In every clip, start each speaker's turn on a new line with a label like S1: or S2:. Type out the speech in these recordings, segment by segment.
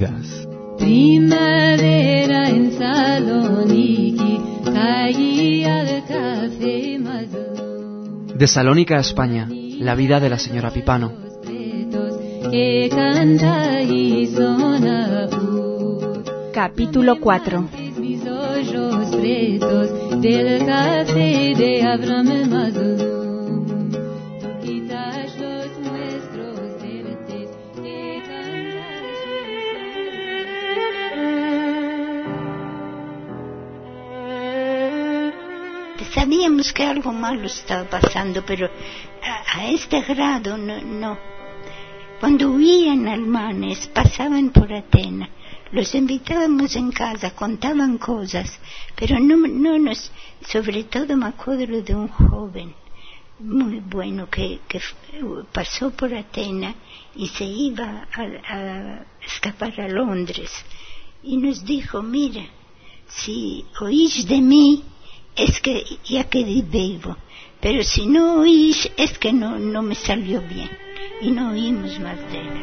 S1: vidas.
S2: Primavera en Saloniki, caía el café Mazú.
S3: De Salónica a España, la vida de la señora Pipano.
S2: Que canta y sona.
S4: Capítulo 4.
S2: Mis ojos pretos del café de Abraham Mazú. Tú quitas los nuestros verdes que
S5: Sabíamos que algo malo estaba pasando, pero a este grado no. Cuando huían alemanes, pasaban por Atenas, los invitábamos en casa, contaban cosas, pero no nos... Sobre todo me acuerdo de un joven muy bueno que pasó por Atenas y se iba a escapar a Londres. Y nos dijo, mira, si oís de mí, es que ya quedé vivo, pero si no oís, es que no me salió bien. Y no oímos más de él.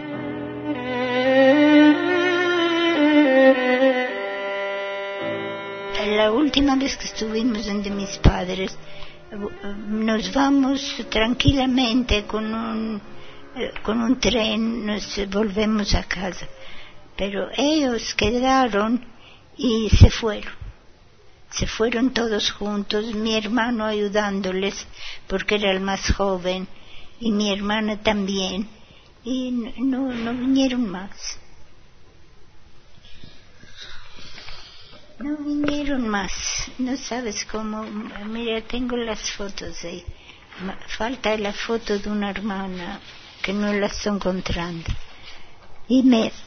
S5: La última vez que estuvimos donde mis padres, nos vamos tranquilamente con un tren, nos volvemos a casa. Pero ellos quedaron y se fueron. Se fueron todos juntos, mi hermano ayudándoles, porque era el más joven, y mi hermana también, y no vinieron más. No vinieron más, no sabes cómo. Mira, tengo las fotos ahí. Falta la foto de una hermana que no la estoy encontrando. Y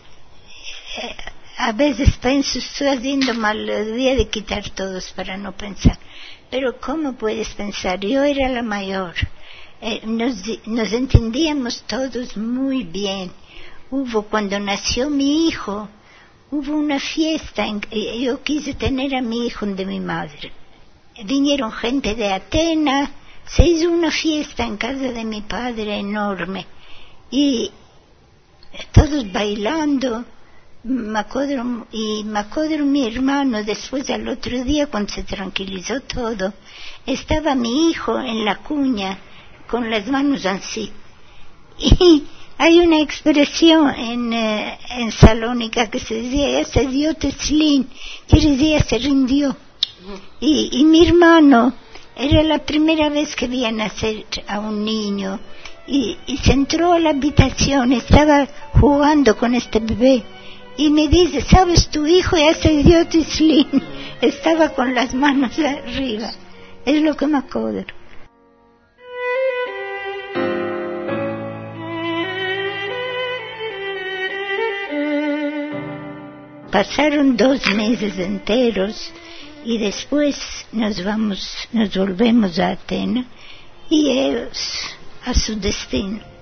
S5: a veces pienso, estoy haciendo mal, debería de quitar todos para no pensar. Pero ¿cómo puedes pensar? Yo era la mayor. Nos entendíamos todos muy bien. Cuando nació mi hijo, hubo una fiesta. Yo quise tener a mi hijo de mi madre. Vinieron gente de Atenas, se hizo una fiesta en casa de mi padre enorme. Y todos bailando. Me acuerdo mi hermano, después al otro día, cuando se tranquilizó todo, estaba mi hijo en la cuña, con las manos así. Y hay una expresión en Salónica que se decía, se dio teslin, quiere decir, se rindió. Y mi hermano, era la primera vez que veía nacer a un niño, y se entró a la habitación, estaba jugando con este bebé. Y me dice, ¿sabes, tu hijo ya se dio teslin? Estaba con las manos arriba. Es lo que me acuerdo. Pasaron 2 meses enteros y después nos volvemos a Atenas y ellos a su destino.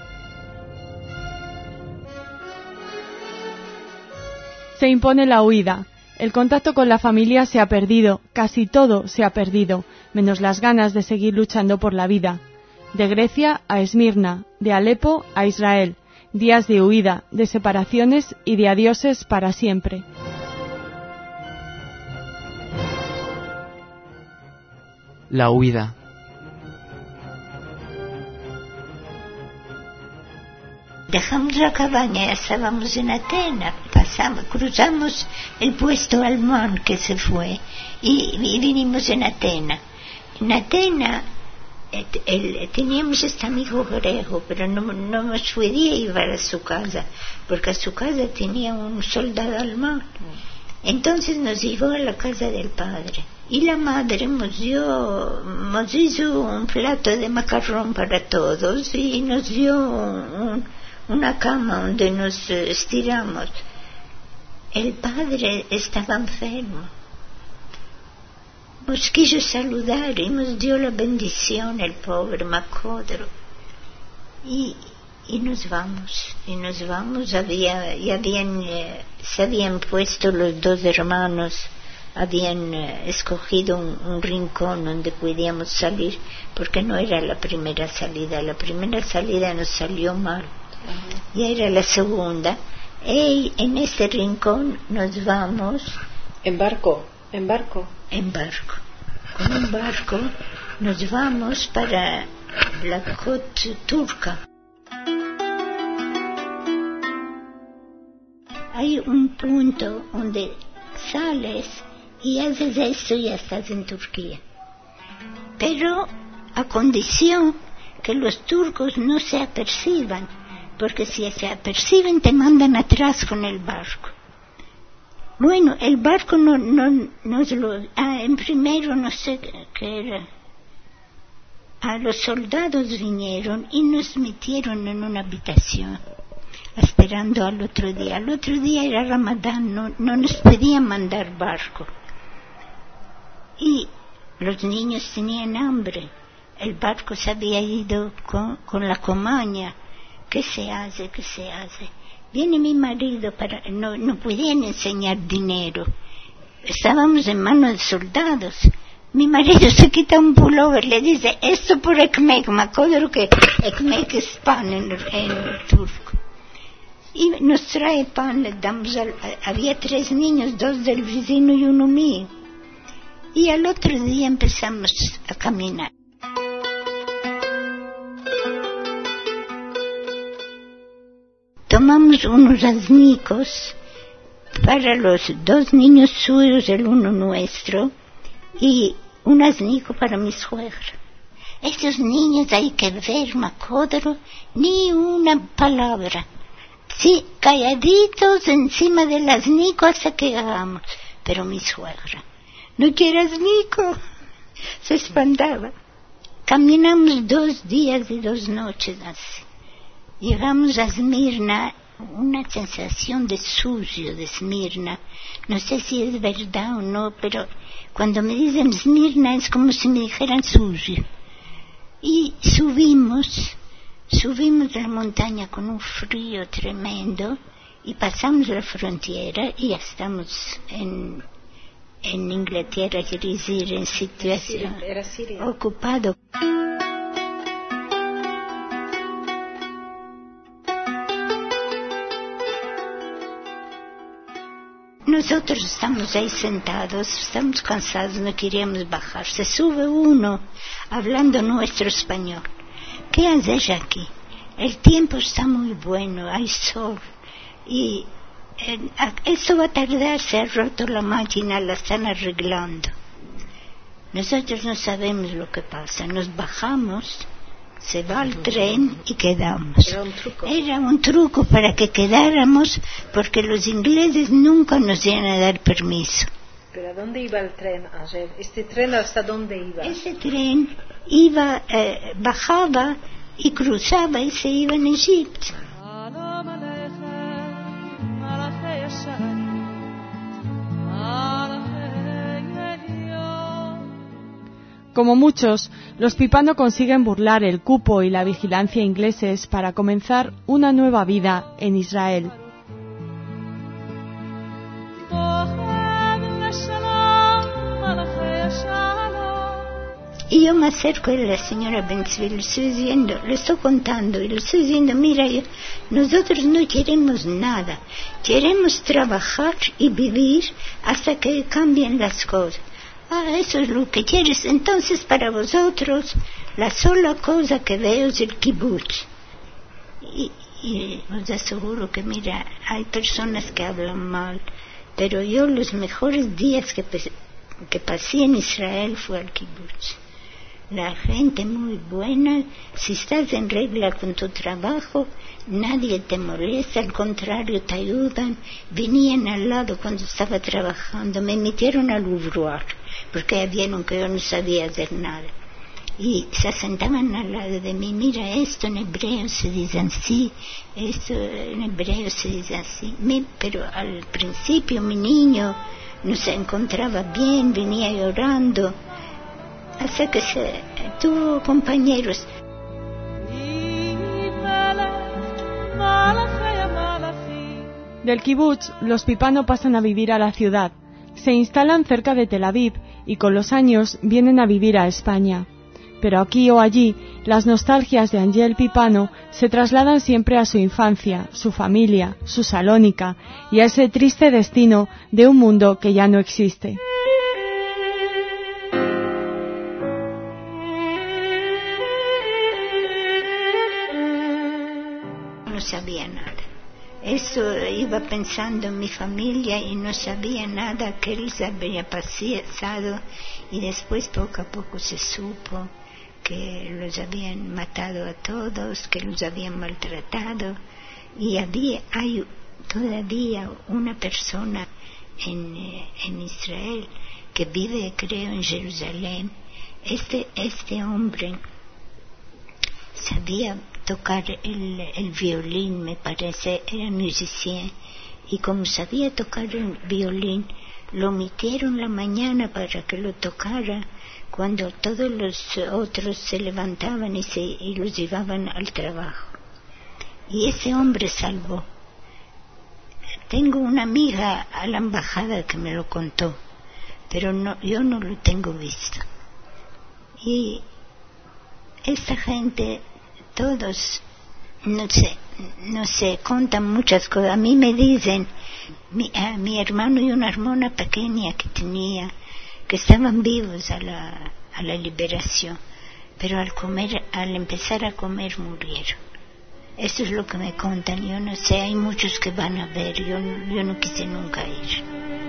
S4: Se impone la huida. El contacto con la familia se ha perdido, casi todo se ha perdido, menos las ganas de seguir luchando por la vida. De Grecia a Esmirna, de Alepo a Israel, días de huida, de separaciones y de adioses para siempre.
S3: La huida.
S5: Dejamos la cabaña, ya estábamos en Atenas, cruzamos el puesto alemán que se fue y vinimos en Atenas. En Atenas teníamos este amigo griego, pero no nos podía llevar a su casa, porque a su casa tenía un soldado alemán. Entonces nos llevó a la casa del padre. Y la madre nos hizo un plato de macarrón para todos y nos dio una cama donde nos estiramos. El padre estaba enfermo. Nos quiso saludar y nos dio la bendición, el pobre Macodro. Y nos vamos. Se habían puesto los 2 hermanos, habían escogido un rincón donde podíamos salir, porque no era la primera salida nos salió mal. Ya era la segunda. Y en este rincón nos vamos
S1: en barco.
S5: Con un barco nos vamos para la Côte turca. Hay un punto donde sales y haces esto y ya estás en Turquía. Pero a condición que los turcos no se aperciban, porque si se aperciben te mandan atrás con el barco. Bueno, el barco en primero no sé qué era. Los soldados vinieron y nos metieron en una habitación, esperando al otro día. Al otro día era Ramadán, no nos podían mandar barco. Y los niños tenían hambre. El barco se había ido con la comaña. ¿Qué se hace? Viene mi marido no podían enseñar dinero. Estábamos en manos de soldados. Mi marido se quita un pullover, le dice, esto por ekmek, me acuerdo que ekmek es pan en turco. Y nos trae pan, le damos había 3 niños, 2 del vecino y 1 mío. Y al otro día empezamos a caminar. Tomamos unos asnicos para los 2 niños suyos, el uno nuestro, y un asnico para mi suegra. Estos niños hay que ver, Macodro, ni una palabra. Sí, calladitos encima del asnico hasta que hagamos. Pero mi suegra, ¿no quiere asnico? Se espantaba. Caminamos 2 días y 2 noches así. Llegamos a Esmirna, una sensación de sucio de Esmirna. No sé si es verdad o no, pero cuando me dicen Esmirna es como si me dijeran sucio. Y subimos la montaña con un frío tremendo y pasamos la frontera y ya estamos en Inglaterra, quiere decir, en situación
S1: era Siria.
S5: Ocupado. Nosotros estamos ahí sentados, estamos cansados, no queríamos bajar. Se sube uno hablando nuestro español. ¿Qué haces aquí? El tiempo está muy bueno, hay sol. Y esto va a tardar, se ha roto la máquina, la están arreglando. Nosotros no sabemos lo que pasa. Nos bajamos, se va el tren y quedamos. Era un truco para que quedáramos, porque los ingleses nunca nos iban a dar permiso.
S1: ¿Pero a dónde iba el tren ayer? ¿Este tren hasta dónde iba?
S5: Ese tren iba, bajaba y cruzaba y se iba en Egipto.
S4: Como muchos, los Pipano consiguen burlar el cupo y la vigilancia ingleses para comenzar una nueva vida en Israel.
S5: Y yo me acerco a la señora Benzvi, le estoy diciendo, le estoy contando y le estoy diciendo, mira, nosotros no queremos nada, queremos trabajar y vivir hasta que cambien las cosas. Eso es lo que quieres. Entonces para vosotros la sola cosa que veo es el kibutz. Y os aseguro que mira, hay personas que hablan mal, pero yo los mejores días que pasé en Israel fue al kibutz. La gente muy buena, si estás en regla con tu trabajo, nadie te molesta, al contrario te ayudan. Venían al lado cuando estaba trabajando, me metieron al ouvroir, porque ya vieron que yo no sabía hacer nada. Y se sentaban al lado de mí, mira, esto en hebreo se dice así, esto en hebreo se dice así. Pero al principio mi niño no se encontraba bien, venía llorando, hasta que tuvo compañeros.
S4: Del kibutz, los Pipano pasan a vivir a la ciudad. Se instalan cerca de Tel Aviv y con los años vienen a vivir a España. Pero aquí o allí Las nostalgias de Angel Pipano se trasladan siempre a su infancia, su familia, su Salónica y a ese triste destino de un mundo que ya no existe.
S5: No sabía nada. Eso iba pensando en mi familia y no sabía nada que les había pasado, y después poco a poco se supo que los habían matado a todos, que los habían maltratado, y hay todavía una persona en Israel que vive, creo, en Jerusalén. Este hombre sabía tocar el violín, me parece, era musicien, y como sabía tocar el violín, lo metieron la mañana para que lo tocara cuando todos los otros se levantaban y los llevaban al trabajo. Y ese hombre salvó. Tengo una amiga a la embajada que me lo contó, pero yo no lo tengo visto. Y esta gente, todos, no sé, contan muchas cosas. A mí me dicen, mi hermano y una hermana pequeña que tenía, que estaban vivos a la liberación, pero al empezar a comer murieron. Eso es lo que me contan. Yo no sé, hay muchos que van a ver, yo no quise nunca ir.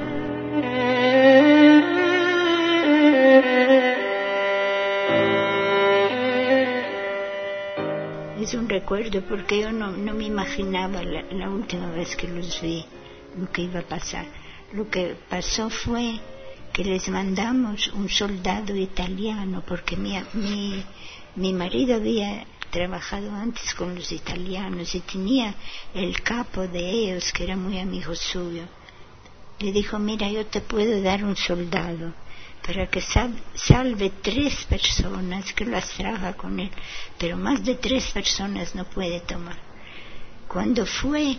S5: Es un recuerdo porque yo no me imaginaba la última vez que los vi lo que iba a pasar. Lo que pasó fue que les mandamos un soldado italiano, porque mi marido había trabajado antes con los italianos y tenía el capo de ellos, que era muy amigo suyo. Le dijo, mira, yo te puedo dar un soldado para que salve 3 personas, que las traga con él, pero más de 3 personas no puede tomar. Cuando fue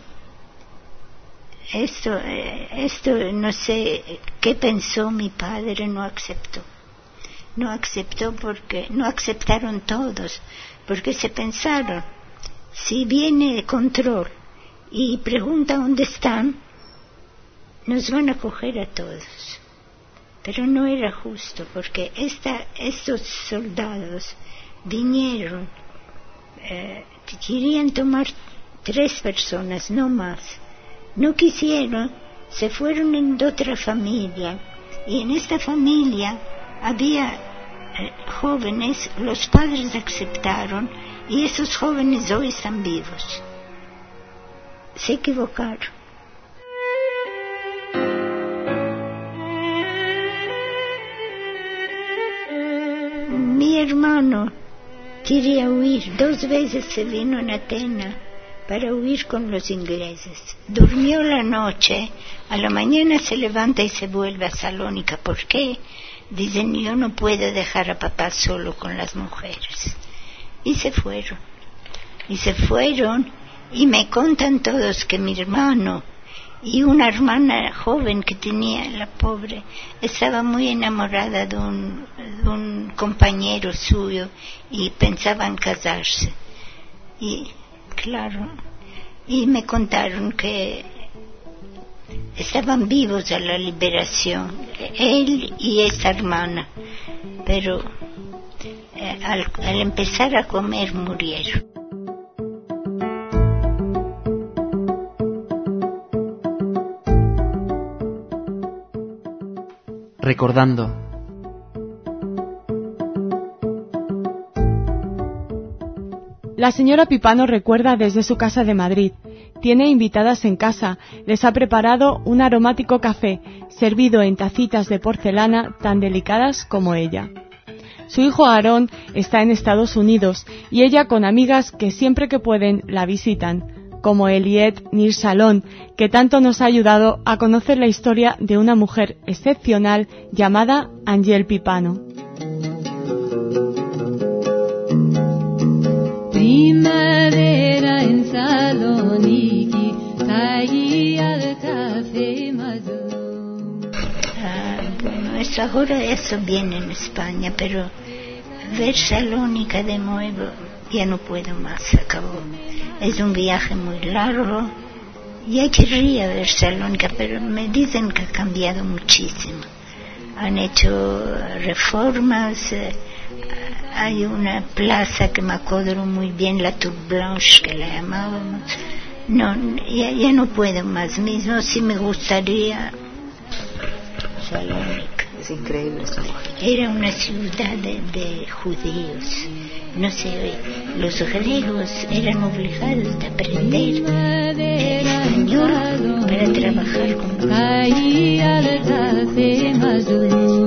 S5: esto no sé qué pensó mi padre, no aceptó porque no aceptaron todos, porque se pensaron, si viene el control y pregunta dónde están, nos van a coger a todos. Pero no era justo, porque estos soldados vinieron, querían tomar 3 personas, no más. No quisieron, se fueron en otra familia, y en esta familia había jóvenes, los padres aceptaron, y esos jóvenes hoy están vivos. Se equivocaron. Mi hermano quería huir, 2 veces se vino en Atenas para huir con los ingleses. Durmió la noche, a la mañana se levanta y se vuelve a Salónica. ¿Por qué? Dicen, yo no puedo dejar a papá solo con las mujeres. Y se fueron, y me contan todos que mi hermano y una hermana joven que tenía, la pobre, estaba muy enamorada de un compañero suyo y pensaban casarse. Y claro, y me contaron que estaban vivos a la liberación, él y esa hermana, pero al empezar a comer murieron.
S3: Recordando.
S4: La señora Pipano recuerda desde su casa de Madrid. Tiene invitadas en casa, les ha preparado un aromático café, servido en tacitas de porcelana tan delicadas como ella. Su hijo Aarón está en Estados Unidos y ella con amigas que siempre que pueden la visitan, como Eliette Nir Salón, que tanto nos ha ayudado a conocer la historia de una mujer excepcional llamada Angel Pipano.
S2: Primavera en Saloniki, salí al café Mazú.
S5: Bueno, eso ahora eso viene en España, pero ver Salónica de nuevo, ya no puedo más, acabó. Es un viaje muy largo. Ya querría ver Salónica, pero me dicen que ha cambiado muchísimo. Han hecho reformas, hay una plaza que me acuerdo muy bien, la Tour Blanche, que la llamábamos. No, ya no puedo más, mismo si me gustaría Salónica.
S6: Es increíble.
S5: Era una ciudad de judíos. No sé, los griegos eran obligados a aprender español para trabajar con los